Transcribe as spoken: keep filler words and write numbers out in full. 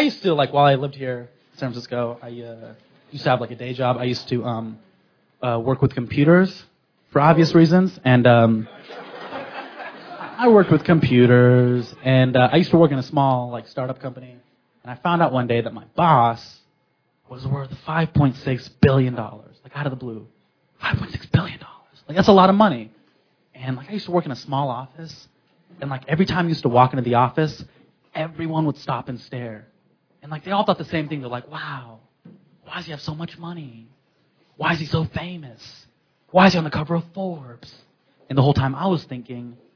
I used to, like, while I lived here in San Francisco, I uh, used to have, like, a day job. I used to um, uh, work with computers for obvious reasons. And um, I worked with computers. And uh, I used to work in a small, like, startup company. And I found out one day that my boss was worth five point six billion dollars, like, out of the blue. five point six billion dollars. Like, that's a lot of money. And, like, I used to work in a small office. And, like, every time I used to walk into the office, everyone would stop and stare. And, like, they all thought the same thing. They're like, wow, why does he have so much money? Why is he so famous? Why is he on the cover of Forbes? And the whole time I was thinking,